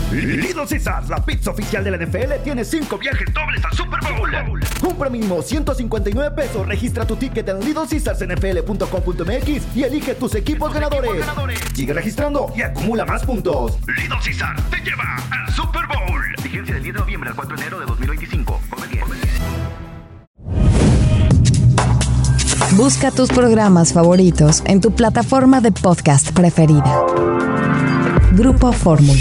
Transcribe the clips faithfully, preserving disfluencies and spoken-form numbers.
Little Caesars, la pizza oficial de la N F L, tiene cinco viajes dobles al Super Bowl. Compra mínimo ciento cincuenta y nueve pesos, registra tu ticket en little caesars n f l punto com punto m x y elige tus equipos ganadores. Sigue registrando y acumula más puntos. Little Caesars te lleva al Super Bowl. Vigencia del diez de noviembre al cuatro de enero de dos mil veinticinco. Come bien. Busca tus programas favoritos en tu plataforma de podcast preferida. Grupo Fórmula.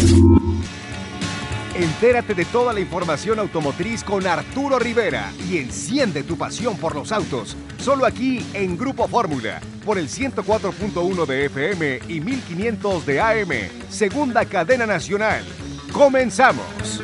Entérate de toda la información automotriz con Arturo Rivera y enciende tu pasión por los autos. Solo aquí en Grupo Fórmula, por el ciento cuatro punto uno de F M y mil quinientos de A M, segunda cadena nacional. ¡Comenzamos!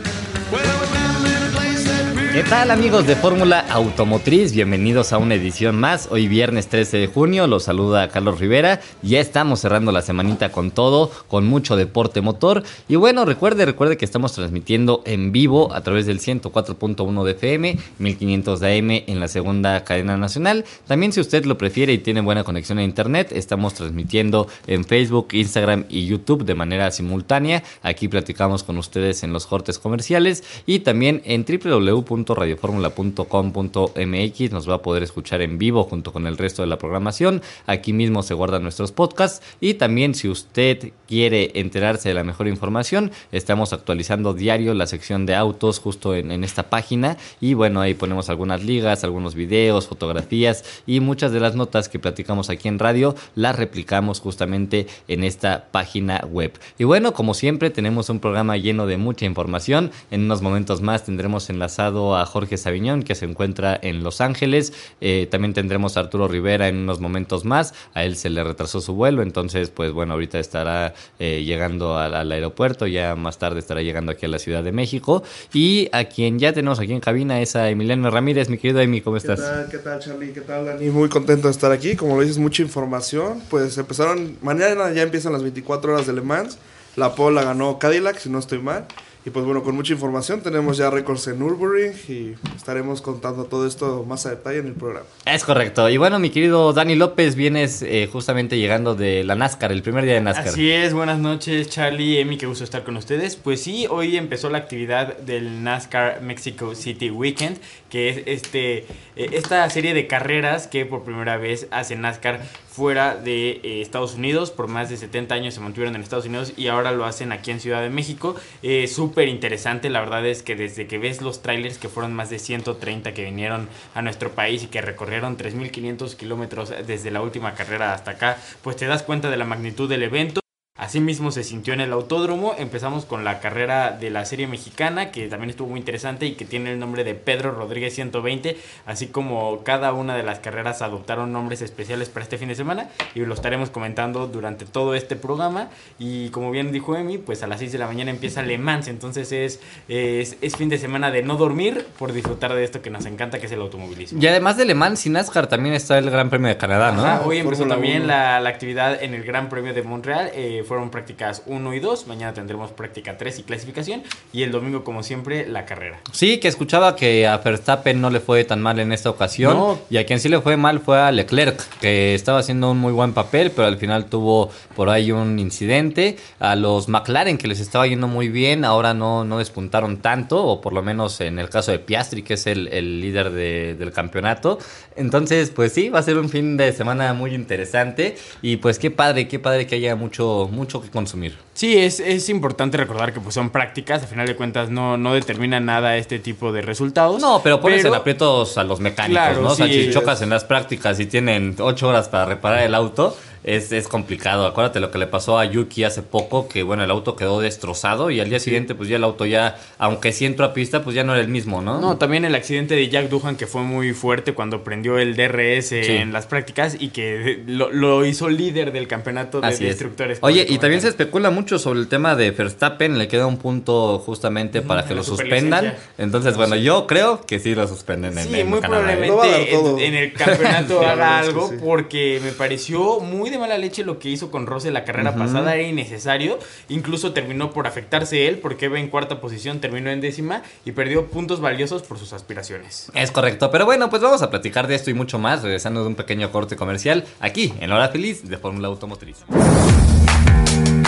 ¿Qué tal, amigos de Fórmula Automotriz? Bienvenidos a una edición más. Hoy viernes trece de junio, los saluda Carlos Rivera. Ya estamos cerrando la semanita con todo, con mucho deporte motor. Y bueno, recuerde, recuerde que estamos transmitiendo en vivo a través del ciento cuatro punto uno de F M, mil quinientos de A M en la segunda cadena nacional. También, si usted lo prefiere y tiene buena conexión a internet, estamos transmitiendo en Facebook, Instagram y YouTube de manera simultánea. Aquí platicamos con ustedes en los cortes comerciales y también en w w w punto radio fórmula punto com punto m x nos va a poder escuchar en vivo junto con el resto de la programación. Aquí mismo se guardan nuestros podcasts y también, si usted quiere enterarse de la mejor información, estamos actualizando diario la sección de autos justo en, en esta página y bueno, ahí ponemos algunas ligas, algunos videos, fotografías y muchas de las notas que platicamos aquí en radio las replicamos justamente en esta página web. Y bueno, como siempre, tenemos un programa lleno de mucha información. En unos momentos más tendremos enlazado a Jorge Saviñón, que se encuentra en Los Ángeles. Eh, también tendremos a Arturo Rivera en unos momentos más. A él se le retrasó su vuelo, entonces pues bueno, ahorita estará eh, llegando al, al aeropuerto, ya más tarde estará llegando aquí a la Ciudad de México. Y a quien ya tenemos aquí en cabina es a Emiliano Ramírez. Mi querido Emi, ¿cómo estás? ¿Qué tal, qué tal, Charlie? ¿Qué tal, Dani? Muy contento de estar aquí. Como lo dices, mucha información. Pues empezaron, mañana ya empiezan las veinticuatro horas de Le Mans. La pole la ganó Cadillac, si no estoy mal. Y pues bueno, con mucha información, tenemos ya récords en Nürburgring y estaremos contando todo esto más a detalle en el programa. Es correcto. Y bueno, mi querido Dani López, vienes eh, justamente llegando de la NASCAR, el primer día de NASCAR. Así es, buenas noches, Charlie, Emi, qué gusto estar con ustedes. Pues sí, hoy empezó la actividad del NASCAR Mexico City Weekend, que es este eh, esta serie de carreras que por primera vez hace NASCAR fuera de eh, Estados Unidos. Por más de setenta años se mantuvieron en Estados Unidos y ahora lo hacen aquí en Ciudad de México. Eh, súper interesante, la verdad es que desde que ves los trailers, que fueron más de ciento treinta que vinieron a nuestro país y que recorrieron tres mil quinientos kilómetros desde la última carrera hasta acá, pues te das cuenta de la magnitud del evento. Asimismo se sintió en el autódromo. Empezamos con la carrera de la serie mexicana, que también estuvo muy interesante y que tiene el nombre de Pedro Rodríguez ciento veinte, así como cada una de las carreras adoptaron nombres especiales para este fin de semana y lo estaremos comentando durante todo este programa. Y como bien dijo Emi, pues a las seis de la mañana empieza Le Mans, entonces es, es, es fin de semana de no dormir por disfrutar de esto que nos encanta, que es el automovilismo. Y además de Le Mans y NASCAR también está el Gran Premio de Canadá, ¿no? Ajá, hoy empezó también la, la actividad en el Gran Premio de Montreal. eh, Fueron prácticas uno y dos, mañana tendremos práctica tres y clasificación, y el domingo, como siempre, la carrera. Sí, que escuchaba que a Verstappen no le fue tan mal en esta ocasión, no. Y a quien sí le fue mal fue a Leclerc, que estaba haciendo un muy buen papel, pero al final tuvo por ahí un incidente. A los McLaren, que les estaba yendo muy bien, ahora no, no despuntaron tanto, o por lo menos en el caso de Piastri, que es el, el líder de, del campeonato. Entonces, pues sí, va a ser un fin de semana muy interesante, y pues qué padre, qué padre que haya mucho, mucho que consumir. Sí, es, es importante recordar que pues son prácticas, a final de cuentas no, no determina nada este tipo de resultados. No, pero pones pero, en aprietos a los mecánicos, claro, ¿no? O sea, sí, si chocas en las prácticas y tienen ocho horas para reparar el auto, es, es complicado. Acuérdate lo que le pasó a Yuki hace poco, que bueno, el auto quedó destrozado y al día sí. siguiente pues ya el auto ya, aunque sí entró a pista, pues ya no era el mismo, ¿no? No, también el accidente de Jack Doohan, que fue muy fuerte cuando prendió el D R S sí. en las prácticas y que lo, lo hizo líder del campeonato de Así destructores. Oye, y también se especula mucho sobre el tema de Verstappen, le queda un punto justamente para que lo suspendan. Entonces, bueno, sí. yo creo que sí lo suspenden en, sí, en muy Canadá. probablemente en, en el campeonato sí, haga algo, sí. porque me pareció muy de mala leche lo que hizo con Russell la carrera uh-huh. pasada, era innecesario. Incluso terminó por afectarse él, porque iba en cuarta posición, terminó en décima y perdió puntos valiosos por sus aspiraciones. Es correcto, pero bueno, pues vamos a platicar de esto y mucho más, regresando de un pequeño corte comercial, aquí en La Hora Feliz de Fórmula Automotriz.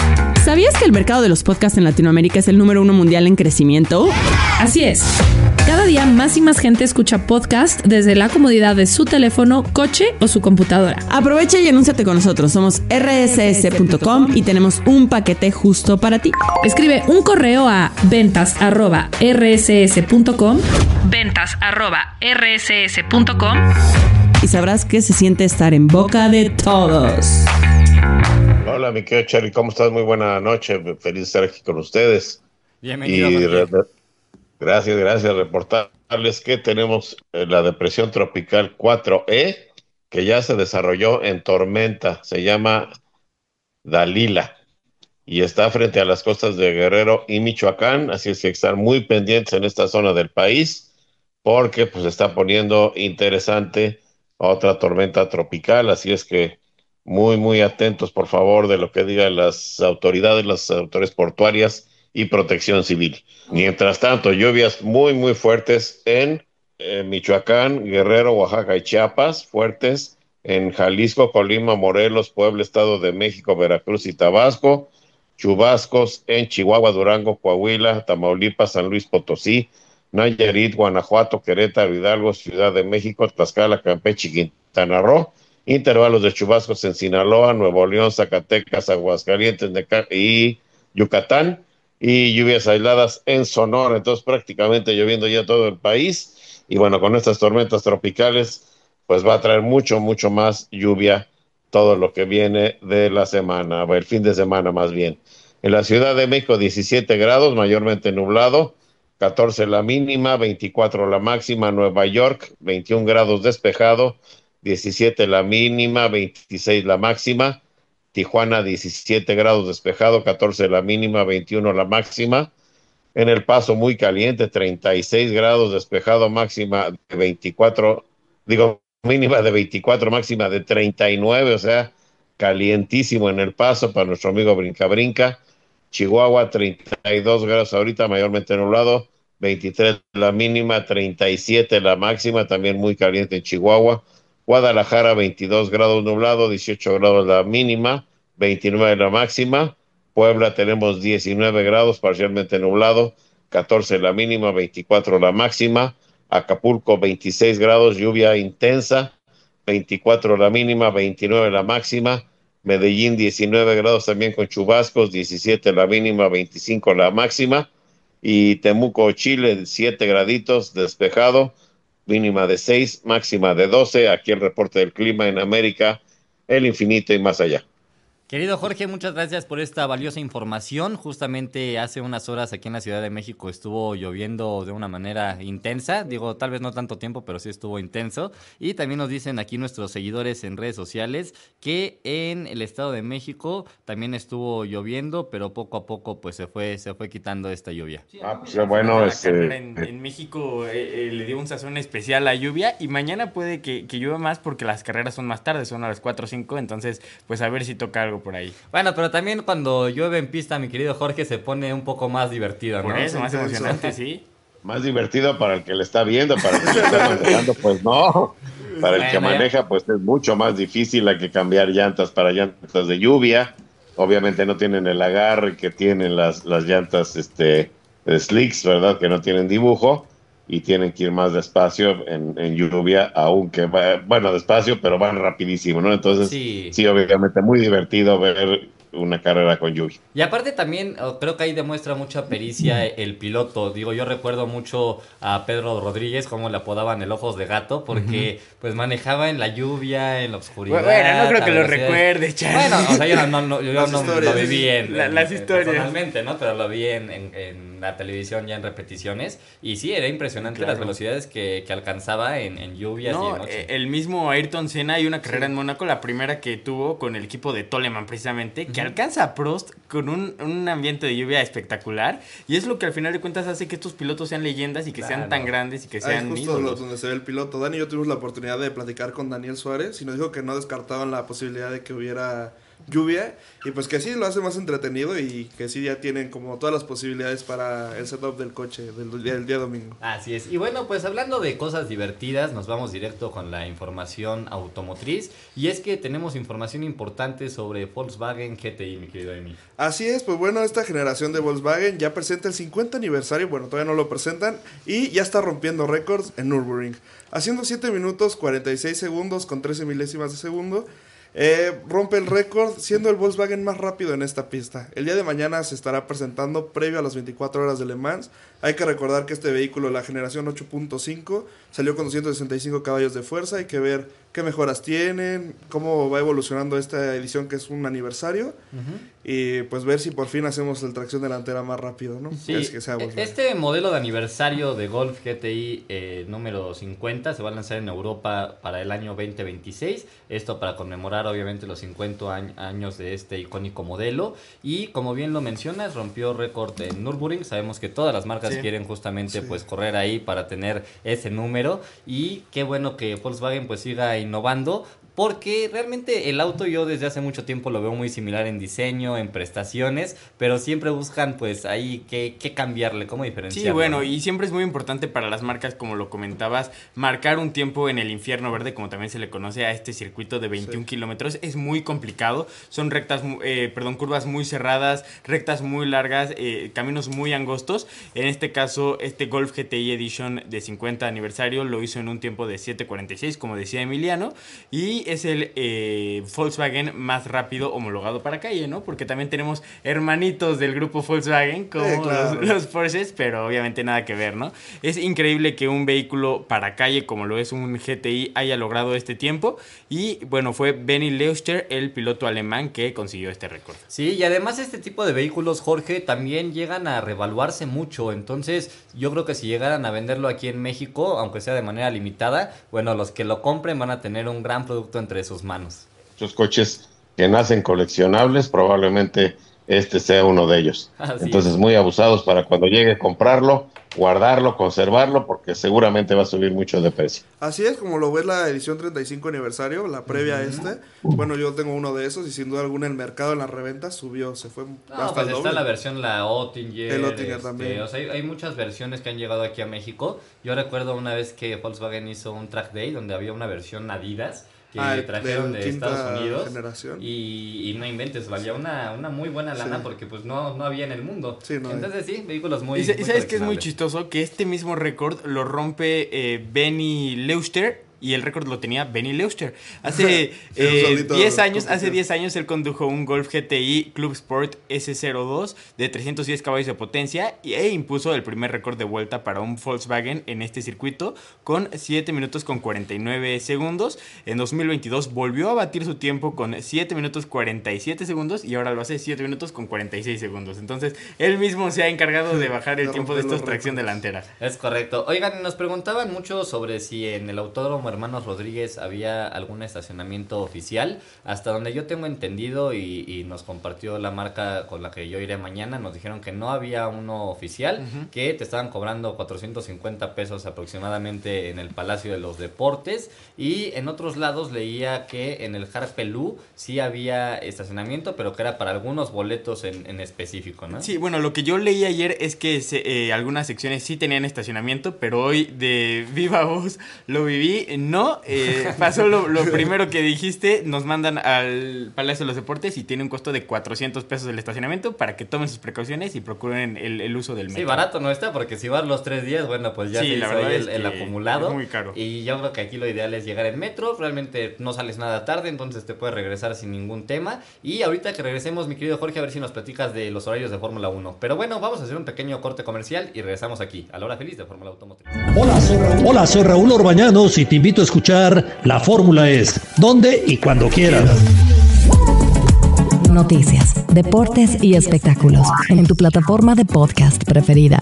¿Sabías que el mercado de los podcasts en Latinoamérica es el número uno mundial en crecimiento? Así es. Cada día más y más gente escucha podcast desde la comodidad de su teléfono, coche o su computadora. Aprovecha y anúnciate con nosotros. Somos erre ese ese punto com y tenemos un paquete justo para ti. Escribe un correo a ventas arroba erre ese ese punto com, ventas arroba erre ese ese punto com y sabrás que se siente estar en boca de todos. Hola, mi querido Charlie, ¿cómo estás? Muy buena noche, feliz de estar aquí con ustedes. Bienvenido. Y re- gracias, gracias. Reportarles que tenemos eh, la depresión tropical cuatro E, que ya se desarrolló en tormenta, se llama Dalila, y está frente a las costas de Guerrero y Michoacán, así es que están muy pendientes en esta zona del país, porque pues se está poniendo interesante otra tormenta tropical, así es que muy, muy atentos, por favor, de lo que digan las autoridades, las autoridades portuarias y protección civil. Mientras tanto, lluvias muy, muy fuertes en eh, Michoacán, Guerrero, Oaxaca y Chiapas, fuertes en Jalisco, Colima, Morelos, Puebla, Estado de México, Veracruz y Tabasco, chubascos en Chihuahua, Durango, Coahuila, Tamaulipas, San Luis Potosí, Nayarit, Guanajuato, Querétaro, Hidalgo, Ciudad de México, Tlaxcala, Campeche y Quintana Roo, intervalos de chubascos en Sinaloa, Nuevo León, Zacatecas, Aguascalientes Neca- y Yucatán, y lluvias aisladas en Sonora, entonces prácticamente lloviendo ya todo el país, y bueno, con estas tormentas tropicales, pues va a traer mucho, mucho más lluvia todo lo que viene de la semana, o el fin de semana más bien. En la Ciudad de México, diecisiete grados, mayormente nublado, catorce la mínima, veinticuatro la máxima. Nueva York, veintiún grados despejado, diecisiete la mínima, veintiséis la máxima. Tijuana, diecisiete grados despejado, catorce la mínima, veintiuno la máxima. En El Paso, muy caliente, treinta y seis grados despejado, máxima de veinticuatro, digo, mínima de veinticuatro, máxima de treinta y nueve, o sea, calientísimo en El Paso para nuestro amigo Brinca Brinca. Chihuahua, treinta y dos grados ahorita, mayormente nublado, veintitrés la mínima, treinta y siete la máxima, también muy caliente en Chihuahua. Guadalajara, veintidós grados nublado, dieciocho grados la mínima, veintinueve la máxima. Puebla tenemos diecinueve grados, parcialmente nublado, catorce la mínima, veinticuatro la máxima. Acapulco, veintiséis grados, lluvia intensa, veinticuatro la mínima, veintinueve la máxima. Medellín, diecinueve grados también con chubascos, diecisiete la mínima, veinticinco la máxima. Y Temuco, Chile, siete graditos, despejado, mínima de seis, máxima de doce. Aquí el reporte del clima en América, el infinito y más allá. Querido Jorge, muchas gracias por esta valiosa información. Justamente hace unas horas aquí en la Ciudad de México estuvo lloviendo de una manera intensa. Digo, tal vez no tanto tiempo, pero sí estuvo intenso. Y también nos dicen aquí nuestros seguidores en redes sociales que en el Estado de México también estuvo lloviendo, pero poco a poco pues se fue se fue quitando esta lluvia. Sí, ah, pues bueno, este... en, en México eh, eh, le dio un sazón especial a lluvia y mañana puede que, que llueva más porque las carreras son más tarde, son a las cuatro o cinco, entonces pues a ver si toca algo por ahí. Bueno, pero también cuando llueve en pista, mi querido Jorge, se pone un poco más divertido, ¿no? Por eso, más emocionante, sí. Más divertido para el que le está viendo, para el que le está manejando, pues no. Para el bueno, que maneja, ya. Pues es mucho más difícil, hay que cambiar llantas para llantas de lluvia. Obviamente no tienen el agarre que tienen las, las llantas este, de slicks, ¿verdad? Que no tienen dibujo y tienen que ir más despacio en, en lluvia, aunque, va, bueno, despacio, pero van rapidísimo, ¿no? Entonces, sí. sí, obviamente muy divertido ver una carrera con lluvia. Y aparte también creo que ahí demuestra mucha pericia el piloto. Digo, yo recuerdo mucho a Pedro Rodríguez, como le apodaban el ojos de gato, porque uh-huh. pues manejaba en la lluvia, en la oscuridad. Bueno, no creo que lo recuerde, Charlie. Bueno, o sea, yo no, no, yo no lo viví en, la, en, las en, historias. personalmente, ¿no? Pero lo vi en, en, en la televisión ya en repeticiones. Y sí, era impresionante claro. las velocidades que, que alcanzaba en, en lluvias no, y en noche. El mismo Ayrton Senna, hay una carrera sí. en Mónaco, la primera que tuvo con el equipo de Toleman precisamente, que uh-huh. alcanza a Prost con un, un ambiente de lluvia espectacular, y es lo que al final de cuentas hace que estos pilotos sean leyendas y que claro. sean tan grandes y que sean Ahí justo lo, donde se ve el piloto. Dani y yo tuvimos la oportunidad de platicar con Daniel Suárez y nos dijo que no descartaban la posibilidad de que hubiera lluvia, y pues que sí lo hace más entretenido y que sí ya tienen como todas las posibilidades para el setup del coche del día, del día domingo. Así es. Y bueno, pues hablando de cosas divertidas, nos vamos directo con la información automotriz, y es que tenemos información importante sobre Volkswagen G T I, mi querido Emi. Así es, pues bueno, esta generación de Volkswagen ya presenta el cincuenta aniversario, bueno, todavía no lo presentan, y ya está rompiendo récords en Nürburgring, haciendo siete minutos cuarenta y seis segundos con trece milésimas de segundo. Eh, rompe el récord siendo el Volkswagen más rápido en esta pista. El día de mañana se estará presentando previo a las veinticuatro horas de Le Mans. Hay que recordar que este vehículo, la generación ocho punto cinco, salió con doscientos sesenta y cinco caballos de fuerza. Hay que ver qué mejoras tienen, cómo va evolucionando esta edición que es un aniversario, uh-huh. y pues ver si por fin hacemos la tracción delantera más rápido, ¿no? Sí, es que sea este modelo de aniversario de Golf G T I eh, número cincuenta se va a lanzar en Europa para el año veinte veintiséis, esto para conmemorar obviamente los cincuenta años de este icónico modelo, y como bien lo mencionas, rompió récord en Nürburgring. Sabemos que todas las marcas sí. quieren justamente sí. pues correr ahí para tener ese número, y qué bueno que Volkswagen pues siga innovando, porque realmente el auto yo desde hace mucho tiempo lo veo muy similar en diseño, en prestaciones, pero siempre buscan pues ahí qué, qué cambiarle, cómo diferenciarlo. Sí, bueno, y siempre es muy importante para las marcas, como lo comentabas, marcar un tiempo en el infierno verde, como también se le conoce a este circuito de veintiún sí. kilómetros. Es muy complicado, son rectas, eh, perdón, curvas muy cerradas, rectas muy largas, eh, caminos muy angostos. En este caso, este Golf G T I Edition de cincuenta aniversario lo hizo en un tiempo de siete cuarenta y seis, como decía Emiliano, y es el eh, Volkswagen más rápido homologado para calle, ¿no? Porque también tenemos hermanitos del grupo Volkswagen como eh, claro. los, los Porsches, pero obviamente nada que ver, ¿no? Es increíble que un vehículo para calle como lo es un G T I haya logrado este tiempo, y bueno, fue Benny Leuchter, el piloto alemán, que consiguió este récord. Sí, y además este tipo de vehículos, Jorge, también llegan a revaluarse mucho, entonces yo creo que si llegaran a venderlo aquí en México, aunque sea de manera limitada, bueno, los que lo compren van a tener un gran producto entre sus manos. Muchos coches que nacen coleccionables, probablemente este sea uno de ellos. Así Entonces es. muy abusados para cuando llegue a comprarlo, guardarlo, conservarlo, porque seguramente va a subir mucho de precio. Así es, como lo ves la edición treinta y cinco aniversario, la previa uh-huh. a este. Bueno, yo tengo uno de esos y sin duda alguna el mercado en las reventas subió, se fue no, hasta pues el doble. Está la versión, la Oettinger. El Oettinger este, también. O sea, hay, hay muchas versiones que han llegado aquí a México. Yo recuerdo una vez que Volkswagen hizo un track day donde había una versión Adidas que ah, trajeron de, de Estados Unidos y, y no inventes, valía una, una muy buena lana sí. porque pues no, no había en el mundo. Sí, no Entonces hay. sí, vehículos muy... Y, muy y sabes que es muy chistoso que este mismo récord lo rompe eh, Benny Leuchter, y el récord lo tenía Benny Leuchter. Hace eh, diez años, hace diez años él condujo un Golf G T I Club Sport S cero dos de trescientos diez caballos de potencia e impuso el primer récord de vuelta para un Volkswagen en este circuito con siete minutos con cuarenta y nueve segundos. En dos mil veintidós volvió a batir su tiempo con siete minutos cuarenta y siete segundos y ahora lo hace siete minutos con cuarenta y seis segundos. Entonces él mismo se ha encargado de bajar el tiempo de esta tracción delantera. Es correcto. Oigan, nos preguntaban mucho sobre si en el Autódromo Hermanos Rodríguez había algún estacionamiento oficial. Hasta donde yo tengo entendido y, y nos compartió la marca con la que yo iré mañana, nos dijeron que no había uno oficial, uh-huh. que te estaban cobrando cuatrocientos cincuenta pesos aproximadamente en el Palacio de los Deportes, y en otros lados leía que en el Harpelú sí había estacionamiento, pero que era para algunos boletos en, en específico, ¿no? Sí, bueno, lo que yo leí ayer es que se, eh, algunas secciones sí tenían estacionamiento, pero hoy de viva voz lo viví, no, eh, pasó lo, lo primero que dijiste, nos mandan al Palacio de los Deportes y tiene un costo de cuatrocientos pesos el estacionamiento para que tomen sus precauciones y procuren el, el uso del metro. Sí, barato no está, porque si vas los tres días, bueno, pues ya sí, se hizo ahí el, el acumulado. Es muy caro. Y yo creo que aquí lo ideal es llegar en metro, realmente no sales nada tarde, entonces te puedes regresar sin ningún tema. Y ahorita que regresemos, mi querido Jorge, a ver si nos platicas de los horarios de Fórmula uno. Pero bueno, vamos a hacer un pequeño corte comercial y regresamos aquí, a la hora feliz de Fórmula Automotriz. Hola, soy Raúl. Hola, soy Raúl Orbañanos y te invito a escuchar La Fórmula Es, donde y cuando quieras. Noticias, deportes y espectáculos en tu plataforma de podcast preferida.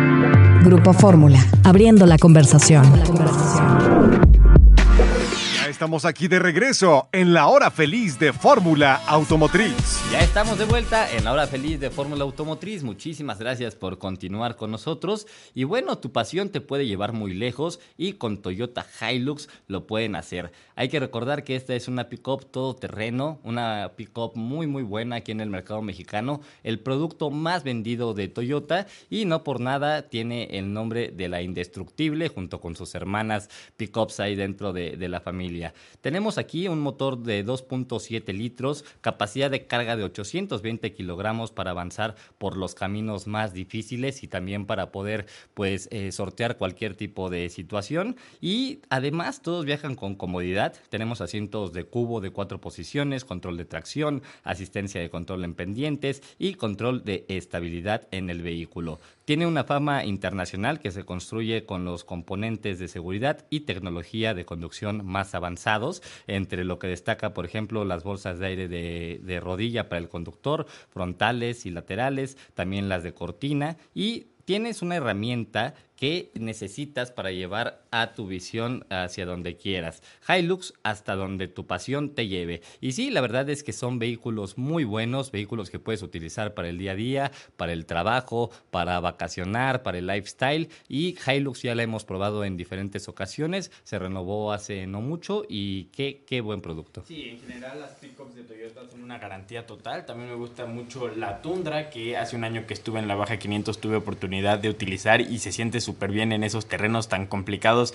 Grupo Fórmula, abriendo la conversación. estamos aquí de regreso en la hora feliz de Fórmula Automotriz. Ya estamos de vuelta en la hora feliz de Fórmula Automotriz. Muchísimas gracias por continuar con nosotros. Y bueno, tu pasión te puede llevar muy lejos y con Toyota Hilux lo pueden hacer. Hay que recordar que esta es una pick-up todoterreno, una pick-up muy muy buena aquí en el mercado mexicano, el producto más vendido de Toyota y no por nada tiene el nombre de la indestructible junto con sus hermanas pick-ups ahí dentro de, de la familia. Tenemos aquí un motor de dos punto siete litros, capacidad de carga de ochocientos veinte kilogramos para avanzar por los caminos más difíciles y también para poder pues eh, sortear cualquier tipo de situación. Y además todos viajan con comodidad. Tenemos asientos de cubo de cuatro posiciones, control de tracción, asistencia de control en pendientes y control de estabilidad en el vehículo. Tiene una fama internacional que se construye con los componentes de seguridad y tecnología de conducción más avanzados, entre lo que destaca, por ejemplo, las bolsas de aire de, de rodilla para el conductor, frontales y laterales, también las de cortina, y tienes una herramienta que necesitas para llevar a tu visión hacia donde quieras. Hilux, hasta donde tu pasión te lleve. Y sí, la verdad es que son vehículos muy buenos, vehículos que puedes utilizar para el día a día, para el trabajo, para vacacionar, para el lifestyle. Y Hilux ya la hemos probado en diferentes ocasiones, se renovó hace no mucho y qué, qué buen producto. Sí, en general las pickups de Toyota son una garantía total. También me gusta mucho la Tundra, que hace un año que estuve en la Baja quinientos tuve oportunidad de utilizar y se siente súper bien en esos terrenos tan complicados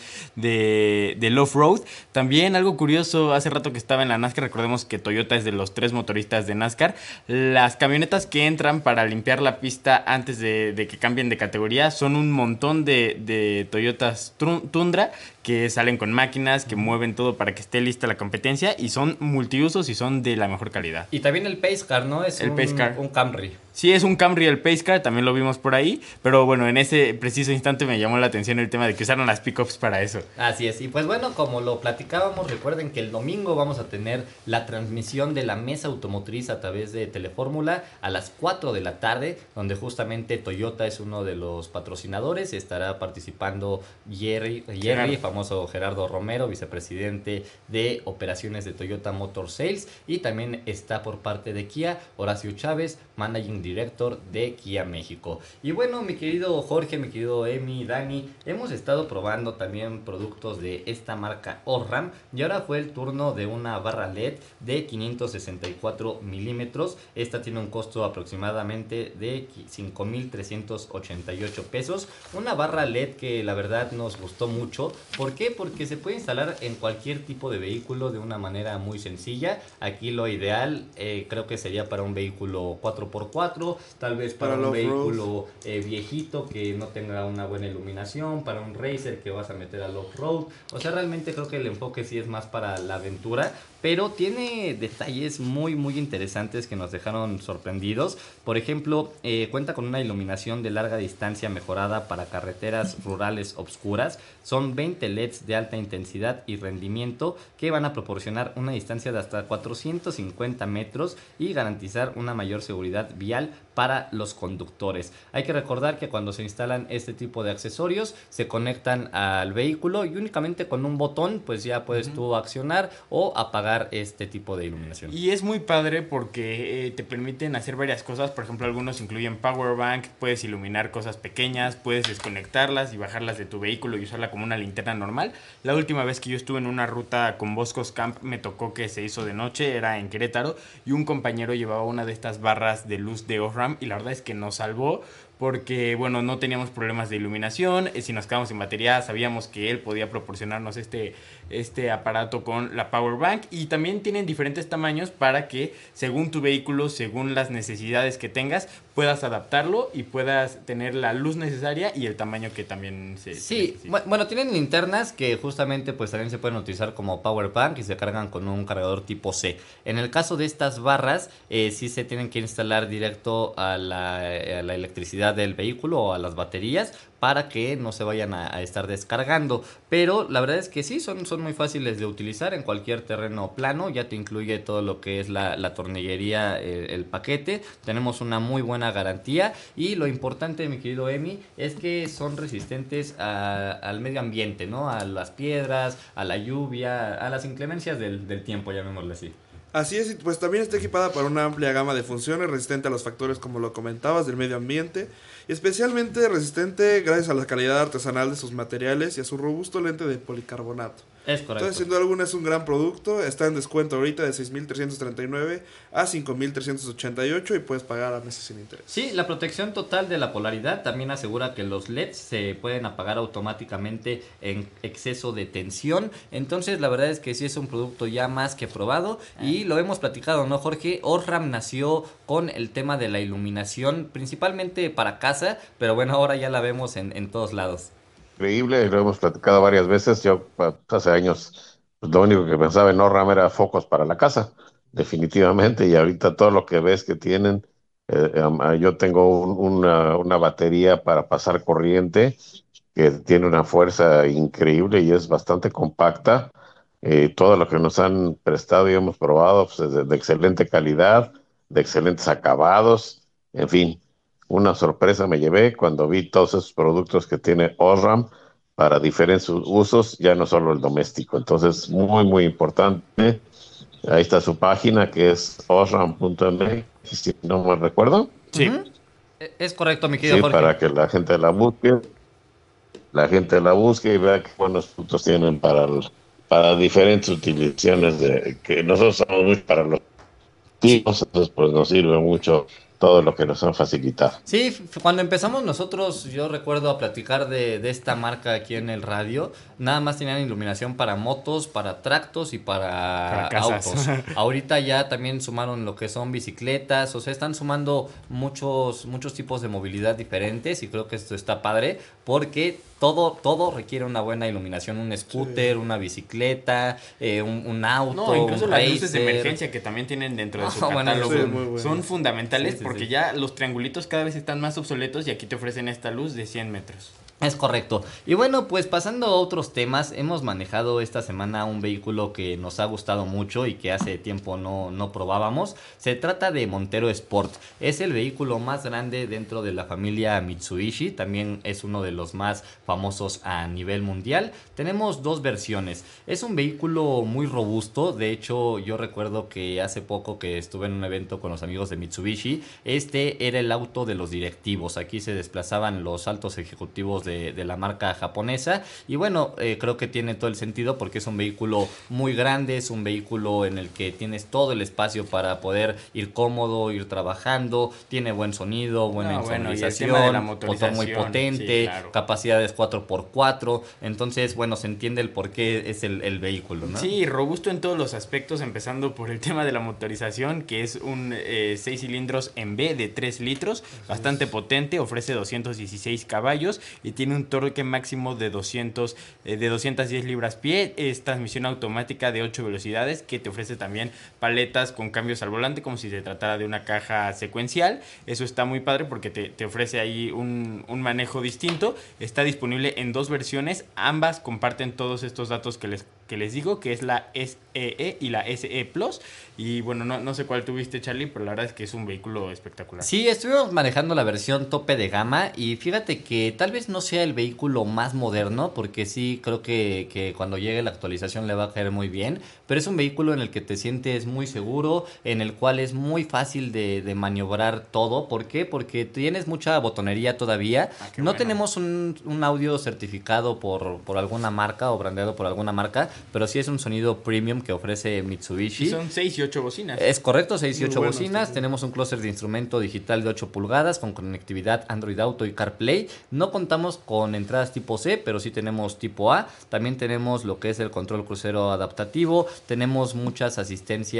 de, del off-road. También algo curioso, hace rato que estaba en la NASCAR, recordemos que Toyota es de los tres motoristas de NASCAR, las camionetas que entran para limpiar la pista antes de, de que cambien de categoría son un montón de, de Toyotas Tundra que salen con máquinas, que mueven todo para que esté lista la competencia y son multiusos y son de la mejor calidad. Y también el Pace Car, ¿no? Es el un, Pace Car. un Camry. Sí, es un Camry el Pace Car, también lo vimos por ahí, pero bueno, en ese preciso instante me llamó la atención el tema de que usaron las pickups para eso. Así es, y pues bueno, como lo platicábamos, recuerden que el domingo vamos a tener la transmisión de la mesa automotriz a través de Telefórmula a las cuatro de la tarde, donde justamente Toyota es uno de los patrocinadores, estará participando Jerry, Jerry famoso Gerardo Romero, vicepresidente de operaciones de Toyota Motor Sales, y también está por parte de Kia, Horacio Chávez, Managing Director de Kia México. Y bueno, mi querido Jorge, mi querido Emi, Dani, hemos estado probando también productos de esta marca Osram y ahora fue el turno de una barra L E D de quinientos sesenta y cuatro milímetros. Esta tiene un costo aproximadamente de cinco mil trescientos ochenta y ocho pesos. Una barra L E D que la verdad nos gustó mucho. ¿Por qué? Porque se puede instalar en cualquier tipo de vehículo de una manera muy sencilla. Aquí lo ideal eh, creo que sería para un vehículo cuatro por cuatro, tal vez para, para un vehículo eh, viejito que no tenga una buena iluminación, para un racer que vas a meter al off-road. O sea, realmente creo que el enfoque sí es más para la aventura, pero tiene detalles muy muy interesantes que nos dejaron sorprendidos. Por ejemplo, eh, cuenta con una iluminación de larga distancia mejorada para carreteras rurales obscuras. Son veinte L E Ds de alta intensidad y rendimiento que van a proporcionar una distancia de hasta cuatrocientos cincuenta metros y garantizar una mayor seguridad vial para los conductores. Hay que recordar que cuando se instalan este tipo de accesorios se conectan al vehículo y únicamente con un botón pues ya puedes uh-huh. tú accionar o apagar este tipo de iluminación. Y es muy padre porque eh, te permiten hacer varias cosas. Por ejemplo, algunos incluyen power bank, puedes iluminar cosas pequeñas, puedes desconectarlas y bajarlas de tu vehículo y usarla como una linterna normal. La última vez que yo estuve en una ruta con Boscos Camp me tocó que se hizo de noche, era en Querétaro, y un compañero llevaba una de estas barras de luz de Osram y la verdad es que nos salvó porque, bueno, no teníamos problemas de iluminación. Si nos quedamos sin batería, sabíamos que él podía proporcionarnos este, este aparato con la power bank. Y también tienen diferentes tamaños para que, según tu vehículo, según las necesidades que tengas, puedas adaptarlo y puedas tener la luz necesaria y el tamaño que también se... Sí, se bueno, tienen linternas que justamente pues también se pueden utilizar como power bank y se cargan con un cargador tipo C. En el caso de estas barras, eh, sí se tienen que instalar directo a la, a la electricidad capacidad del vehículo o a las baterías para que no se vayan a, a estar descargando. Pero la verdad es que sí, son, son muy fáciles de utilizar en cualquier terreno plano. Ya te incluye todo lo que es la, la tornillería, el, el paquete. Tenemos una muy buena garantía. Y lo importante, mi querido Emi, es que son resistentes a, al medio ambiente, ¿no? A las piedras, a la lluvia, a las inclemencias del, del tiempo, llamémosle así. Así es, y pues también está equipada para una amplia gama de funciones, resistente a los factores como lo comentabas del medio ambiente, y especialmente resistente gracias a la calidad artesanal de sus materiales y a su robusto lente de policarbonato. Es correcto. Entonces, sin duda alguna es un gran producto, está en descuento ahorita de seis mil trescientos treinta y nueve a cinco mil trescientos ochenta y ocho y puedes pagar a meses sin interés. Sí, la protección total de la polaridad también asegura que los L E Ds se pueden apagar automáticamente en exceso de tensión. Entonces, la verdad es que sí es un producto ya más que probado y lo hemos platicado, ¿no, Jorge? Osram nació con el tema de la iluminación, principalmente para casa, pero bueno, ahora ya la vemos en, en todos lados. Increíble, lo hemos platicado varias veces. Yo hace años pues, lo único que pensaba en Osram era focos para la casa, definitivamente, y ahorita todo lo que ves que tienen, eh, um, yo tengo un, una, una batería para pasar corriente que tiene una fuerza increíble y es bastante compacta. Eh, todo lo que nos han prestado y hemos probado pues, es de, de excelente calidad, de excelentes acabados, en fin. Una sorpresa me llevé cuando vi todos esos productos que tiene Osram para diferentes usos, ya no solo el doméstico. Entonces, muy, muy importante. Ahí está su página, que es osram punto m x, si no me recuerdo. Sí. Uh-huh. Es correcto, mi querido sí, Jorge. Para que la gente la busque, la gente la busque y vea qué buenos productos tienen para, el, para diferentes utilizaciones, de, que nosotros somos muy para los chicos, entonces pues nos sirve mucho todo lo que nos han facilitado. Sí, cuando empezamos nosotros, yo recuerdo a platicar de, de esta marca aquí en el radio, nada más tenían iluminación para motos, para tractos y para, para autos. Ahorita ya también sumaron lo que son bicicletas, o sea, están sumando muchos, muchos tipos de movilidad diferentes y creo que esto está padre porque todo, todo requiere una buena iluminación, un scooter, sí. una bicicleta, eh, un, un auto, no, incluso un las racer. Luces de emergencia que también tienen dentro de su oh, catálogo bueno, sí, muy bueno. son fundamentales sí, sí, porque sí. ya los triangulitos cada vez están más obsoletos y aquí te ofrecen esta luz de cien metros. Es correcto. Y bueno, pues pasando a otros temas, hemos manejado esta semana un vehículo que nos ha gustado mucho y que hace tiempo no, no probábamos. Se trata de Montero Sport. Es el vehículo más grande dentro de la familia Mitsubishi. También es uno de los más famosos a nivel mundial. Tenemos dos versiones. Es un vehículo muy robusto. De hecho, yo recuerdo que hace poco que estuve en un evento con los amigos de Mitsubishi, este era el auto de los directivos. Aquí se desplazaban los altos ejecutivos De, de la marca japonesa y bueno, eh, creo que tiene todo el sentido porque es un vehículo muy grande, es un vehículo en el que tienes todo el espacio para poder ir cómodo, ir trabajando, tiene buen sonido, buena no, insonorización, bueno, motor muy potente, sí, claro. capacidades cuatro por cuatro, entonces bueno, se entiende el por qué es el, el vehículo, ¿no? Sí, robusto en todos los aspectos, empezando por el tema de la motorización, que es un eh, seis cilindros en B de tres litros, bastante potente, ofrece doscientos dieciséis caballos y tiene un torque máximo de doscientos, eh, de doscientas diez libras-pie. Es transmisión automática de ocho velocidades que te ofrece también paletas con cambios al volante como si se tratara de una caja secuencial. Eso está muy padre porque te, te ofrece ahí un, un manejo distinto. Está disponible en dos versiones. Ambas comparten todos estos datos que les, que les digo, que es la S E E y la S E Plus. Y bueno, no, no sé cuál tuviste, Charlie, pero la verdad es que es un vehículo espectacular. Sí, estuvimos manejando la versión tope de gama y fíjate que tal vez no sea el vehículo más moderno, porque sí creo que, que cuando llegue la actualización le va a caer muy bien, pero es un vehículo en el que te sientes muy seguro, en el cual es muy fácil de, de maniobrar todo. ¿Por qué? Porque tienes mucha botonería todavía. Ah, no bueno. tenemos un, un audio certificado por, por alguna marca o brandeado por alguna marca, pero sí es un sonido premium que ofrece Mitsubishi. Y son seis y ocho bocinas. Es correcto, seis y ocho bueno, bocinas. Sí. Tenemos un clúster de instrumento digital de ocho pulgadas con conectividad Android Auto y CarPlay. No contamos con entradas tipo C, pero sí tenemos tipo A. También tenemos lo que es el control crucero adaptativo. Tenemos muchas asistencias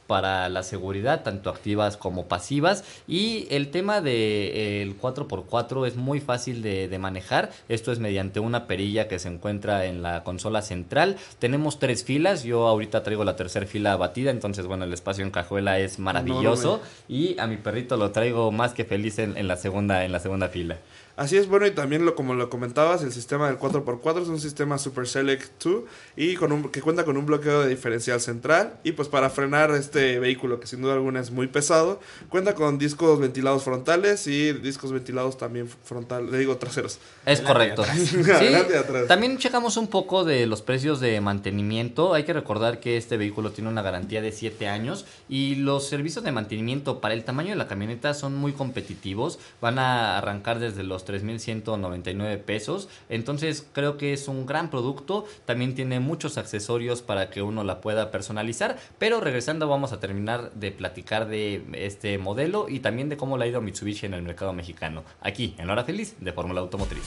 para la seguridad, tanto activas como pasivas. Y el tema del cuatro por cuatro es muy fácil de, de manejar. Esto es mediante una perilla que se encuentra en la consola central. Tenemos tres filas, yo ahorita traigo la tercera fila batida, entonces bueno, el espacio en cajuela es maravilloso. No, no y a mi perrito lo traigo más que feliz en, en, la, segunda, en la segunda fila. Así es, bueno, y también lo, como lo comentabas, el sistema del cuatro por cuatro es un sistema Super Select dos y con un, que cuenta con un bloqueo de diferencial central. Y pues para frenar este vehículo, que sin duda alguna es muy pesado, cuenta con discos ventilados frontales y discos ventilados también frontal, le digo traseros. Es correcto. Sí, adelante atrás. También checamos un poco de los precios de mantenimiento. Hay que recordar que este vehículo tiene una garantía de siete años y los servicios de mantenimiento para el tamaño de la camioneta son muy competitivos. Van a arrancar desde los tres mil ciento noventa y nueve pesos, entonces creo que es un gran producto. También tiene muchos accesorios para que uno la pueda personalizar, pero regresando vamos a terminar de platicar de este modelo y también de cómo le ha ido a Mitsubishi en el mercado mexicano, aquí en La Hora Feliz de Fórmula Automotriz.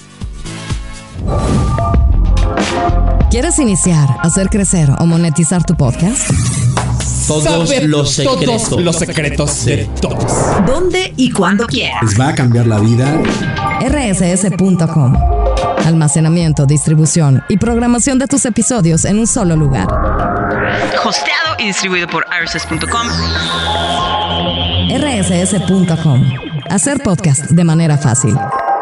¿Quieres iniciar, hacer crecer o monetizar tu podcast? Todos Saber los secretos. Todos los secretos de todos. ¿Dónde y cuándo quieras? Les va a cambiar la vida. R S S punto com. Almacenamiento, distribución y programación de tus episodios en un solo lugar. Hosteado y distribuido por R S S punto com. R S S punto com. Hacer podcast de manera fácil.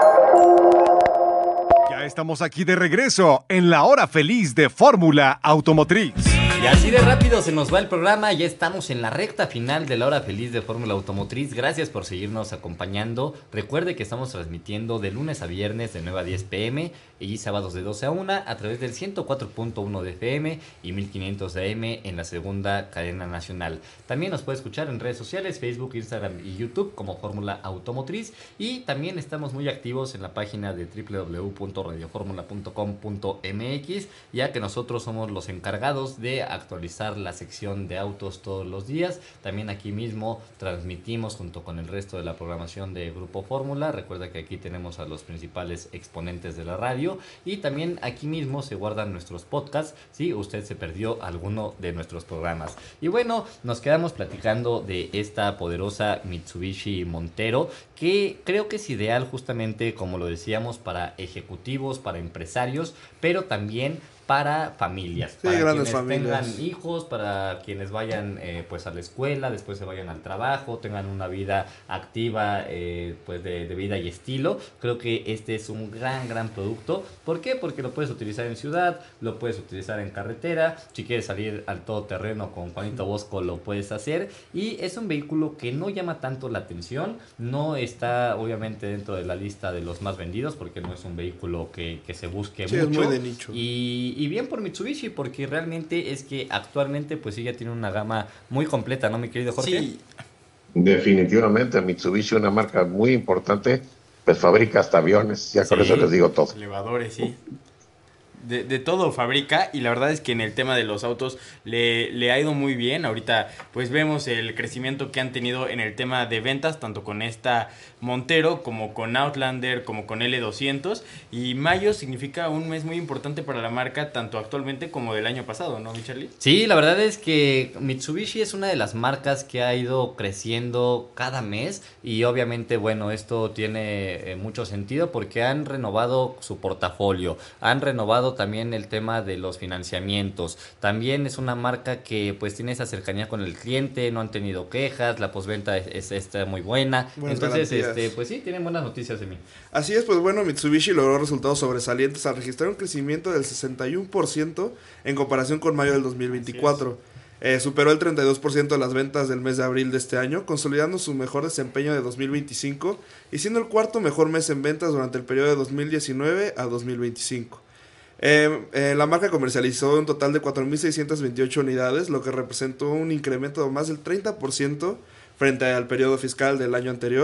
Ya estamos aquí de regreso en la Hora Feliz de Fórmula Automotriz. Y así de rápido se nos va el programa, ya estamos en la recta final de La Hora Feliz de Fórmula Automotriz. Gracias por seguirnos acompañando. Recuerde que estamos transmitiendo de lunes a viernes de nueve a diez pm y sábados de doce a una a través del ciento cuatro punto uno de F M y mil quinientos de A M en la segunda cadena nacional. También nos puede escuchar en redes sociales, Facebook, Instagram y YouTube como Fórmula Automotriz. Y también estamos muy activos en la página de doble u doble u doble u punto radio fórmula punto com punto m x, ya que nosotros somos los encargados de actualizar la sección de autos todos los días. También aquí mismo transmitimos junto con el resto de la programación de Grupo Fórmula. Recuerda que aquí tenemos a los principales exponentes de la radio y también aquí mismo se guardan nuestros podcasts si usted se perdió alguno de nuestros programas. Y bueno, nos quedamos platicando de esta poderosa Mitsubishi Montero, que creo que es ideal justamente, como lo decíamos, para ejecutivos, para empresarios, pero también para familias, sí, para grandes quienes familias. tengan hijos, para quienes vayan eh, pues a la escuela, después se vayan al trabajo, tengan una vida activa, eh, pues de, de vida y estilo. Creo que este es un gran, gran producto. ¿Por qué? Porque lo puedes utilizar en ciudad, lo puedes utilizar en carretera. Si quieres salir al todoterreno con Juanito Bosco, lo puedes hacer. Y es un vehículo que no llama tanto la atención, no está obviamente dentro de la lista de los más vendidos, porque no es un vehículo que, que se busque sí, mucho. Es muy de nicho. Y Y bien por Mitsubishi, porque realmente es que actualmente pues sí ya tiene una gama muy completa, ¿no, mi querido Jorge? Sí. Definitivamente Mitsubishi, una marca muy importante, pues fabrica hasta aviones, ya con Sí, eso les digo todo. Elevadores, sí. De, de todo fabrica, y la verdad es que en el tema de los autos le, le ha ido muy bien. Ahorita pues vemos el crecimiento que han tenido en el tema de ventas, tanto con esta Montero como con Outlander, como con L doscientos, y mayo significa un mes muy importante para la marca, tanto actualmente como del año pasado, ¿no, mi Charlie? Sí, la verdad es que Mitsubishi es una de las marcas que ha ido creciendo cada mes, y obviamente, bueno, esto tiene eh, mucho sentido porque han renovado su portafolio, han renovado también el tema de los financiamientos. También es una marca que pues tiene esa cercanía con el cliente, no han tenido quejas, la postventa es, es, está muy buena. Buenas Entonces, garantías. este, pues sí, tienen buenas noticias de mí. Así es, pues bueno, Mitsubishi logró resultados sobresalientes al registrar un crecimiento del sesenta y uno por ciento en comparación con mayo del dos mil veinticuatro. Eh, superó el treinta y dos por ciento de las ventas del mes de abril de este año, consolidando su mejor desempeño de dos mil veinticinco y siendo el cuarto mejor mes en ventas durante el periodo de dos mil diecinueve a dos mil veinticinco. Eh, eh, la marca comercializó un total de cuatro mil seiscientas veintiocho unidades, lo que representó un incremento de más del treinta por ciento frente al periodo fiscal del año anterior.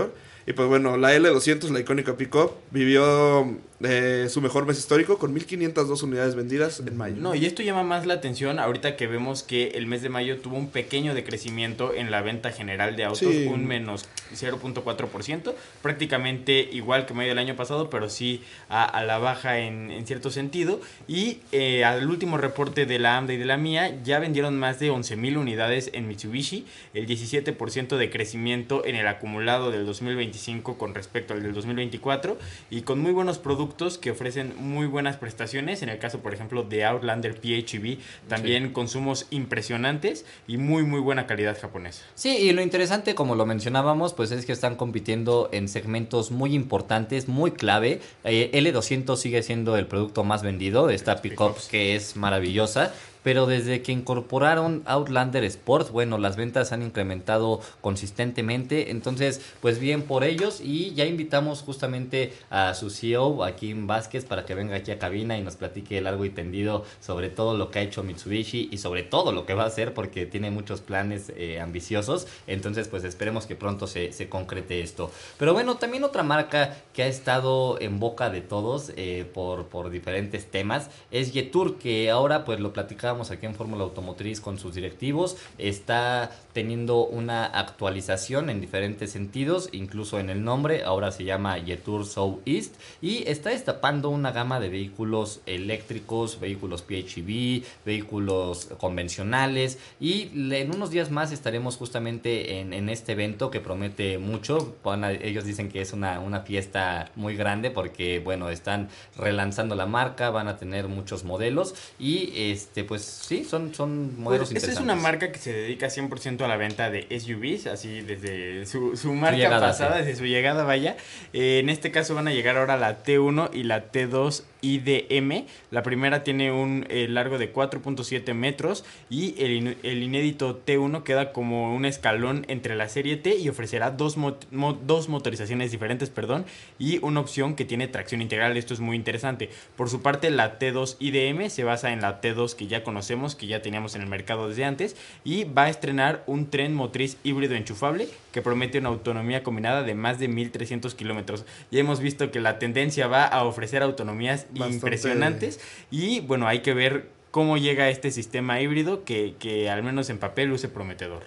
Y pues bueno, la L doscientos, la icónica pick-up, vivió eh, su mejor mes histórico con mil quinientas dos unidades vendidas en mayo. No, y esto llama más la atención ahorita que vemos que el mes de mayo tuvo un pequeño decrecimiento en la venta general de autos, Sí. un menos cero punto cuatro por ciento, prácticamente igual que mayo del año pasado, pero sí a, a la baja en, en cierto sentido. Y eh, al último reporte de la AMDA y de la mía, ya vendieron más de once mil unidades en Mitsubishi, el diecisiete por ciento de crecimiento en el acumulado del dos mil veinticinco con respecto al del dos mil veinticuatro, y con muy buenos productos que ofrecen muy buenas prestaciones. En el caso, por ejemplo, de Outlander P H E V, también sí. consumos impresionantes y muy muy buena calidad japonesa. Sí, y lo interesante, como lo mencionábamos, pues es que están compitiendo en segmentos muy importantes, muy clave. eh, L doscientos sigue siendo el producto más vendido, esta pick-up que es maravillosa. Pero desde que incorporaron Outlander Sport, bueno, las ventas han incrementado consistentemente. Entonces, pues bien por ellos. Y ya invitamos justamente a su C E O, a Kim Vázquez, para que venga aquí a cabina y nos platique largo y tendido sobre todo lo que ha hecho Mitsubishi y sobre todo lo que va a hacer, porque tiene muchos planes eh, ambiciosos. Entonces, pues esperemos que pronto se, se concrete esto. Pero bueno, también otra marca que ha estado en boca de todos eh, por, por diferentes temas es Jetour, que ahora pues lo platicamos aquí en Fórmula Automotriz con sus directivos. Está teniendo una actualización en diferentes sentidos, incluso en el nombre. Ahora se llama Jetour Southeast y está destapando una gama de vehículos eléctricos, vehículos P H E V, vehículos convencionales, y en unos días más estaremos justamente en, en este evento que promete mucho. Bueno, ellos dicen que es una, una fiesta muy grande porque, bueno, están relanzando la marca, van a tener muchos modelos y este pues sí, son, son modelos pues, interesantes. Esta es una marca que se dedica cien por ciento a la venta de S U Vs, así desde su, su marca llegada, pasada, sí. desde su llegada, vaya. Eh, en este caso van a llegar ahora la T uno y la T dos I D M. La primera tiene un eh, largo de cuatro punto siete metros y el, in, el inédito T uno queda como un escalón entre la serie T y ofrecerá dos, mo, mo, dos motorizaciones diferentes, perdón, y una opción que tiene tracción integral. Esto es muy interesante. Por su parte, la T dos I D M se basa en la T dos que ya conocemos, que ya teníamos en el mercado desde antes, y va a estrenar un tren motriz híbrido enchufable que promete una autonomía combinada de más de mil trescientos kilómetros. Ya hemos visto que la tendencia va a ofrecer autonomías Bastante. impresionantes y bueno, hay que ver cómo llega este sistema híbrido que, que al menos en papel luce prometedor.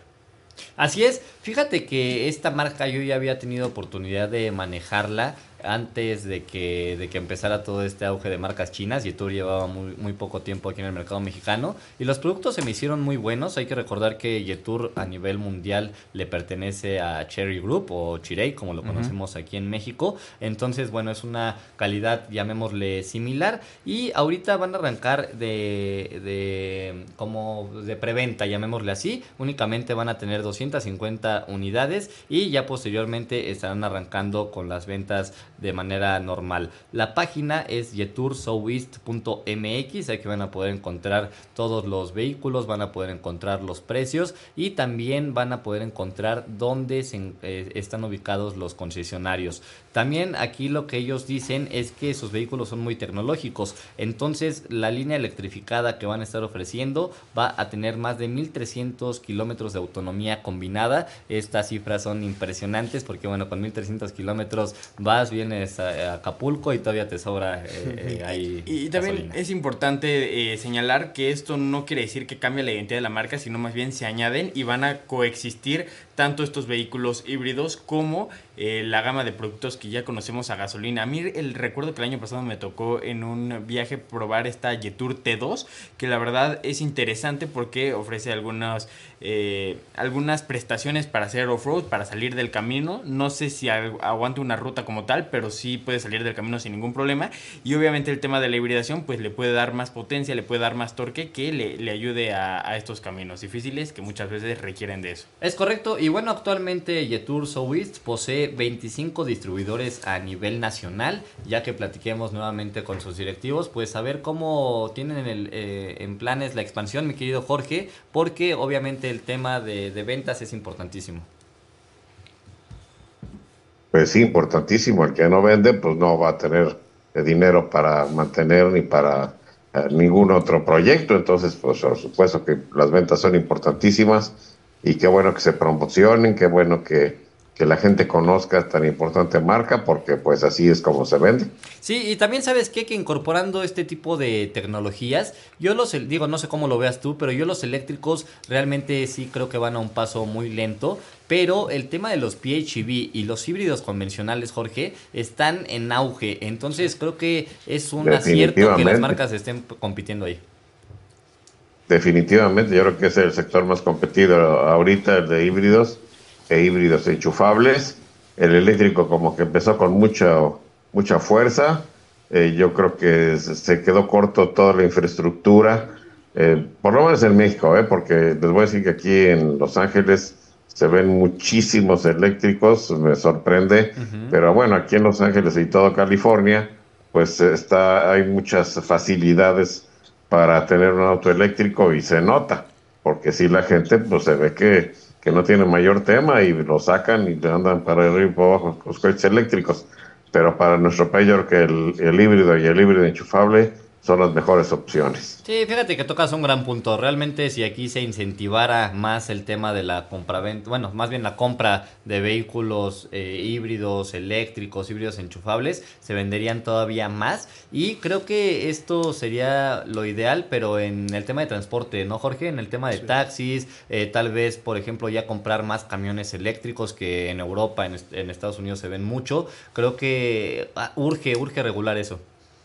Así es, fíjate que esta marca yo ya había tenido oportunidad de manejarla antes de que, de que empezara todo este auge de marcas chinas. Jetour llevaba muy, muy poco tiempo aquí en el mercado mexicano y los productos se me hicieron muy buenos. Hay que recordar que Jetour a nivel mundial le pertenece a Chery Group o Chery, como lo conocemos uh-huh. aquí en México. Entonces, bueno, es una calidad, llamémosle, similar, y ahorita van a arrancar de, de como de preventa, llamémosle así. Únicamente van a tener doscientas cincuenta unidades y ya posteriormente estarán arrancando con las ventas de manera normal. La página es jetour southeast punto m x, aquí van a poder encontrar todos los vehículos, van a poder encontrar los precios y también van a poder encontrar dónde se, eh, están ubicados los concesionarios. También aquí lo que ellos dicen es que sus vehículos son muy tecnológicos, entonces la línea electrificada que van a estar ofreciendo va a tener más de mil trescientos kilómetros de autonomía combinada. Estas cifras son impresionantes porque, bueno, con mil trescientos kilómetros vas, vienes a Acapulco y todavía te sobra eh, eh, ahí y, y también gasolina. Es importante eh, señalar que esto no quiere decir que cambie la identidad de la marca, sino más bien se añaden y van a coexistir tanto estos vehículos híbridos como eh, la gama de productos que ya conocemos a gasolina. A mí el recuerdo que el año pasado me tocó en un viaje probar esta Jetour T dos, que la verdad es interesante porque ofrece algunas, eh, algunas prestaciones para hacer off-road, para salir del camino. No sé si aguante una ruta como tal, pero sí puede salir del camino sin ningún problema. Y obviamente el tema de la hibridación pues le puede dar más potencia, le puede dar más torque que le, le ayude a, a estos caminos difíciles que muchas veces requieren de eso. Es correcto. Y bueno, actualmente Jetour Southeast posee veinticinco distribuidores a nivel nacional. Ya que platiquemos nuevamente con sus directivos, pues a ver cómo tienen el, eh, en planes la expansión, mi querido Jorge, porque obviamente el tema de, de ventas es importantísimo. Pues sí, importantísimo. El que no vende, pues no va a tener dinero para mantener ni para eh, ningún otro proyecto. Entonces, pues por supuesto que las ventas son importantísimas y qué bueno que se promocionen, qué bueno que, que la gente conozca tan importante marca, porque pues así es como se vende. Sí, y también sabes qué, que incorporando este tipo de tecnologías, yo los, digo, no sé cómo lo veas tú, pero yo los eléctricos realmente sí creo que van a un paso muy lento, pero el tema de los P H E V y los híbridos convencionales, Jorge, están en auge, entonces creo que es un acierto que las marcas estén compitiendo ahí. Definitivamente, yo creo que es el sector más competido ahorita, el de híbridos e híbridos enchufables. El eléctrico como que empezó con mucha, mucha fuerza. Eh, yo creo que se quedó corto toda la infraestructura, eh, por lo menos en México, eh, porque les voy a decir que aquí en Los Ángeles se ven muchísimos eléctricos, me sorprende, uh-huh. Pero bueno, aquí en Los Ángeles y todo California, pues está, hay muchas facilidades para tener un auto eléctrico y se nota, porque si la gente pues se ve que, que no tiene mayor tema y lo sacan y le andan para arriba y para abajo los coches eléctricos, pero para nuestro país yo creo que el, el híbrido y el híbrido enchufable son las mejores opciones. Sí, fíjate que tocas un gran punto. Realmente si aquí se incentivara más el tema de la compraventa, bueno, más bien la compra de vehículos eh, híbridos, eléctricos, híbridos enchufables, se venderían todavía más. Y creo que esto sería lo ideal, pero en el tema de transporte, ¿no, Jorge? En el tema de sí. taxis, eh, tal vez, por ejemplo, ya comprar más camiones eléctricos que en Europa, en, en Estados Unidos se ven mucho. Creo que ah, urge, urge regular eso.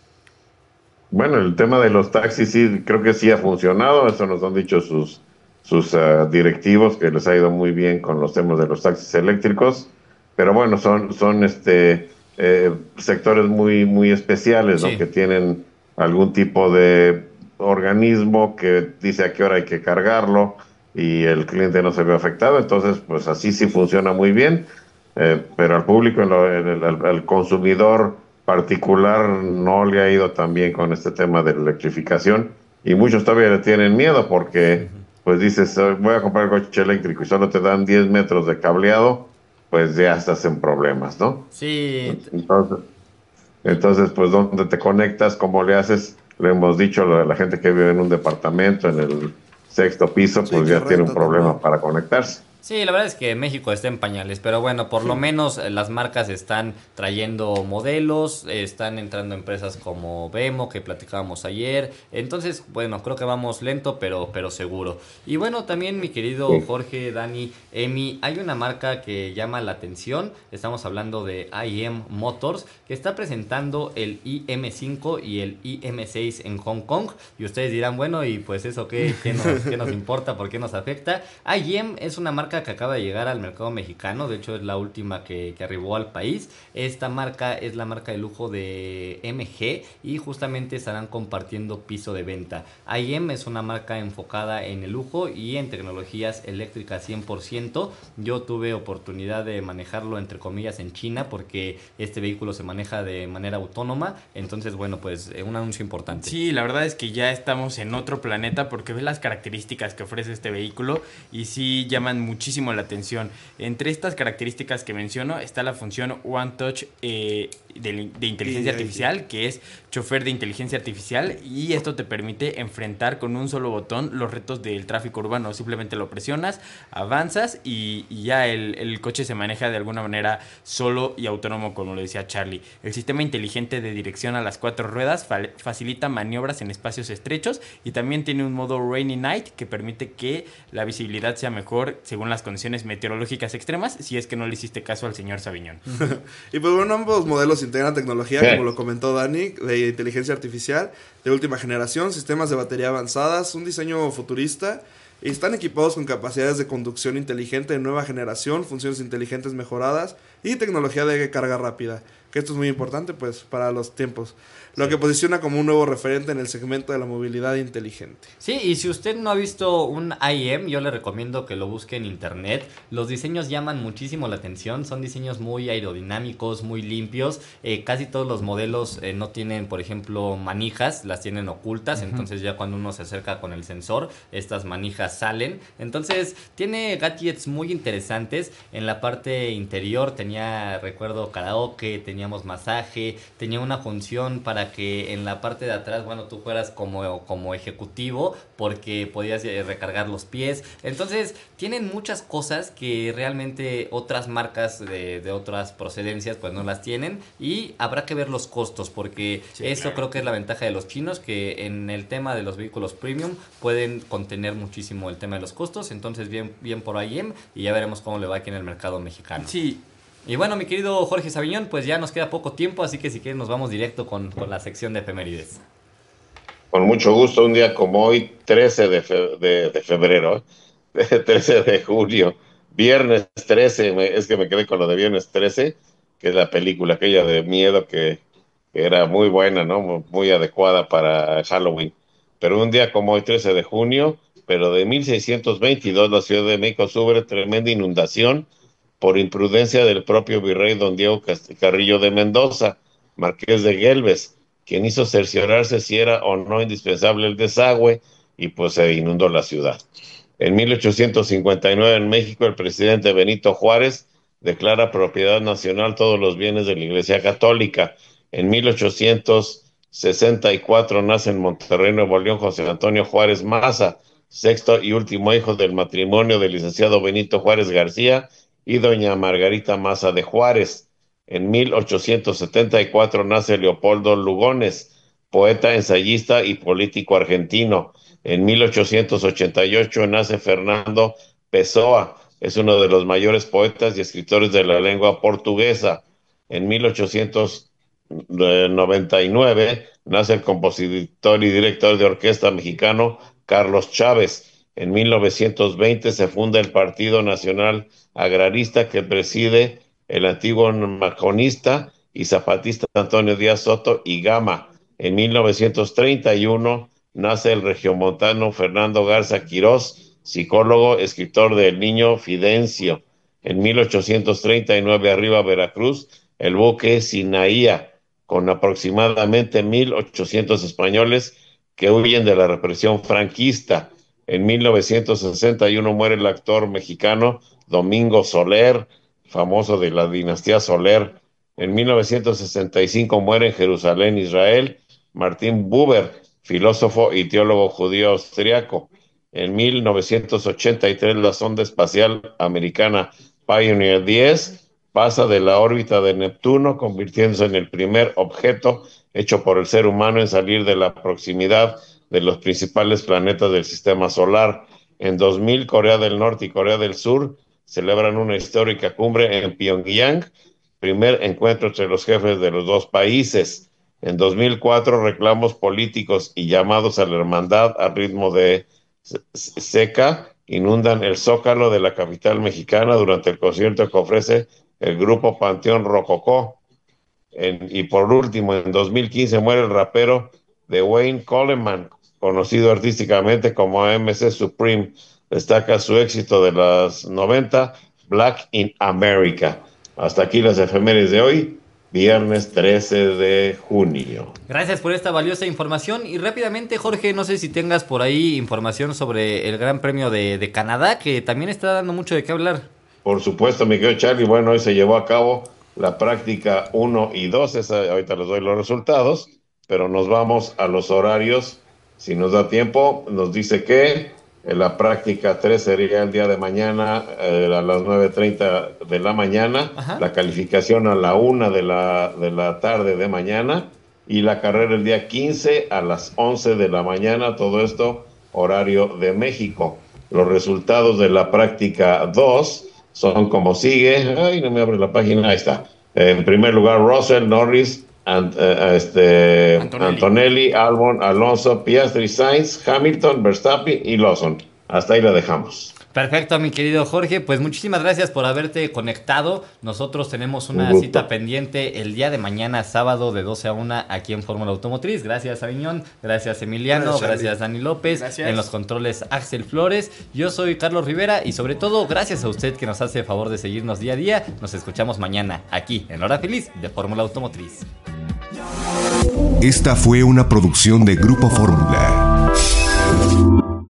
Bueno, el tema de los taxis sí, creo que sí ha funcionado, eso nos han dicho sus, sus uh, directivos, que les ha ido muy bien con los temas de los taxis eléctricos, pero bueno, son, son este eh, sectores muy, muy especiales, ¿no? Sí. Que tienen algún tipo de organismo que dice a qué hora hay que cargarlo y el cliente no se ve afectado, entonces pues así sí funciona muy bien, eh, pero al público, en lo, en el, al, al consumidor particular no le ha ido tan bien con este tema de la electrificación y muchos todavía le tienen miedo porque pues dices voy a comprar el coche eléctrico y solo te dan diez metros de cableado, pues ya estás en problemas, ¿no? Sí. Entonces, entonces pues ¿dónde te conectas? ¿Cómo le haces? Le hemos dicho a la gente que vive en un departamento en el sexto piso, pues sí, ya tiene un problema también para conectarse. Sí, la verdad es que México está en pañales, pero bueno, por lo menos las marcas están trayendo modelos, están entrando empresas como Vemo, que platicábamos ayer, entonces, bueno, creo que vamos lento, pero, pero seguro. Y bueno, también mi querido Jorge, Dani, Emi, hay una marca que llama la atención, estamos hablando de I M Motors, que está presentando el I M cinco y el I M seis en Hong Kong, y ustedes dirán, bueno, y pues eso, ¿qué, qué, nos, qué nos importa? ¿Por qué nos afecta? I M es una marca que acaba de llegar al mercado mexicano, de hecho es la última que, que arribó al país. Esta marca es la marca de lujo de M G y justamente estarán compartiendo piso de venta. I M es una marca enfocada en el lujo y en tecnologías eléctricas cien por ciento. Yo tuve oportunidad de manejarlo entre comillas en China porque este vehículo se maneja de manera autónoma, entonces bueno, pues un anuncio importante. Sí, la verdad es que ya estamos en otro planeta porque ves las características que ofrece este vehículo y sí llaman muchísimo la atención. Entre estas características que menciono está la función One Touch eh, de, de inteligencia artificial, que es chofer de inteligencia artificial, y esto te permite enfrentar con un solo botón los retos del tráfico urbano. Simplemente lo presionas, avanzas y, y ya el, el coche se maneja de alguna manera solo y autónomo, como lo decía Charlie. El sistema inteligente de dirección a las cuatro ruedas fa- facilita maniobras en espacios estrechos y también tiene un modo Rainy Night que permite que la visibilidad sea mejor según las condiciones meteorológicas extremas, si es que no le hiciste caso al señor Sabiñón. Y pues bueno, ambos modelos integran tecnología, sí, como lo comentó Dani, de inteligencia artificial de última generación, sistemas de batería avanzadas, un diseño futurista, y están equipados con capacidades de conducción inteligente de nueva generación, funciones inteligentes mejoradas y tecnología de carga rápida, que esto es muy importante pues para los tiempos, lo sí. que posiciona como un nuevo referente en el segmento de la movilidad inteligente. Sí, y si usted no ha visto un I M, yo le recomiendo que lo busque en internet. Los diseños llaman muchísimo la atención, son diseños muy aerodinámicos, muy limpios, eh, casi todos los modelos eh, no tienen, por ejemplo, manijas, las tienen ocultas, uh-huh. entonces ya cuando uno se acerca con el sensor, estas manijas salen, entonces tiene gadgets muy interesantes. En la parte interior tenía, recuerdo, karaoke, tenía teníamos masaje, tenía una función para que en la parte de atrás, bueno, tú fueras como, como ejecutivo, porque podías eh, recargar los pies. Entonces, tienen muchas cosas que realmente otras marcas de, de otras procedencias pues no las tienen, y habrá que ver los costos, porque sí, eso claro. Creo que es la ventaja de los chinos, que en el tema de los vehículos premium pueden contener muchísimo el tema de los costos. Entonces, bien, bien por I M, y ya veremos cómo le va aquí en el mercado mexicano. Sí. Y bueno, mi querido Jorge Saviñón, pues ya nos queda poco tiempo, así que si quieres nos vamos directo con, con la sección de efemérides. Con mucho gusto, un día como hoy, trece de, fe, de, de febrero, ¿eh? trece de junio, viernes trece, me, es que me quedé con lo de viernes trece, que es la película aquella de miedo que, que era muy buena, ¿no? Muy, muy adecuada para Halloween. Pero un día como hoy, trece de junio, pero de mil seiscientos veintidós, la Ciudad de México sufre tremenda inundación por imprudencia del propio virrey don Diego Carrillo de Mendoza, marqués de Guelves, quien hizo cerciorarse si era o no indispensable el desagüe, y pues se inundó la ciudad. En mil ochocientos cincuenta y nueve en México, el presidente Benito Juárez declara propiedad nacional todos los bienes de la Iglesia Católica. En mil ochocientos sesenta y cuatro nace en Monterrey, Nuevo León, José Antonio Juárez Maza, sexto y último hijo del matrimonio del licenciado Benito Juárez García y doña Margarita Maza de Juárez. En mil ochocientos setenta y cuatro nace Leopoldo Lugones, poeta, ensayista y político argentino. En mil ochocientos ochenta y ocho nace Fernando Pessoa, es uno de los mayores poetas y escritores de la lengua portuguesa. En mil ochocientos noventa y nueve nace el compositor y director de orquesta mexicano Carlos Chávez. En mil novecientos veinte se funda el Partido Nacional Agrarista, que preside el antiguo maconista y zapatista Antonio Díaz Soto y Gama. En mil novecientos treinta y uno nace el regiomontano Fernando Garza Quirós, psicólogo, escritor de El Niño Fidencio. En mil ochocientos treinta y nueve arriba Veracruz el buque Sinaía, con aproximadamente mil ochocientos españoles que huyen de la represión franquista. En mil novecientos sesenta y uno muere el actor mexicano Domingo Soler, famoso de la dinastía Soler. En mil novecientos sesenta y cinco muere en Jerusalén, Israel, Martin Buber, filósofo y teólogo judío austriaco. En mil novecientos ochenta y tres la sonda espacial americana Pioneer diez pasa de la órbita de Neptuno, convirtiéndose en el primer objeto hecho por el ser humano en salir de la proximidad de los principales planetas del sistema solar. En dos mil, Corea del Norte y Corea del Sur celebran una histórica cumbre en Pyongyang, primer encuentro entre los jefes de los dos países. En dos mil cuatro, reclamos políticos y llamados a la hermandad al ritmo de seca inundan el Zócalo de la capital mexicana durante el concierto que ofrece el grupo Panteón Rococó. En, y por último, en dos mil quince muere el rapero Dwayne Coleman, conocido artísticamente como M C Supreme. Destaca su éxito de los noventa, Black in America. Hasta aquí las efemérides de hoy, viernes trece de junio. Gracias por esta valiosa información. Y rápidamente, Jorge, no sé si tengas por ahí información sobre el Gran Premio de, de Canadá, que también está dando mucho de qué hablar. Por supuesto, mi querido Charlie. Bueno, hoy se llevó a cabo la práctica uno y dos. Esa, ahorita les doy los resultados, pero nos vamos a los horarios. Si nos da tiempo, nos dice que la práctica tres sería el día de mañana eh, a las nueve treinta de la mañana. Ajá. La calificación a la una de la, de la tarde de mañana, y la carrera el día quince a las once de la mañana, todo esto horario de México. Los resultados de la práctica dos son como sigue. Ay, no me abre la página, ahí está. En primer lugar, Russell, Norris, And, uh, este, Antonelli. Antonelli, Albon, Alonso, Piastri, Sainz, Hamilton, Verstappen y Lawson. Hasta ahí la dejamos. Perfecto, mi querido Jorge, pues muchísimas gracias por haberte conectado. Nosotros tenemos una Un cita pendiente el día de mañana, sábado, de doce a una, aquí en Fórmula Automotriz. Gracias, Aviñón, gracias, Emiliano, gracias, gracias Dani López, gracias. En los controles, Axel Flores. Yo soy Carlos Rivera y sobre todo, gracias a usted que nos hace el favor de seguirnos día a día. Nos escuchamos mañana, aquí, en Hora Feliz, de Fórmula Automotriz. Esta fue una producción de Grupo Fórmula.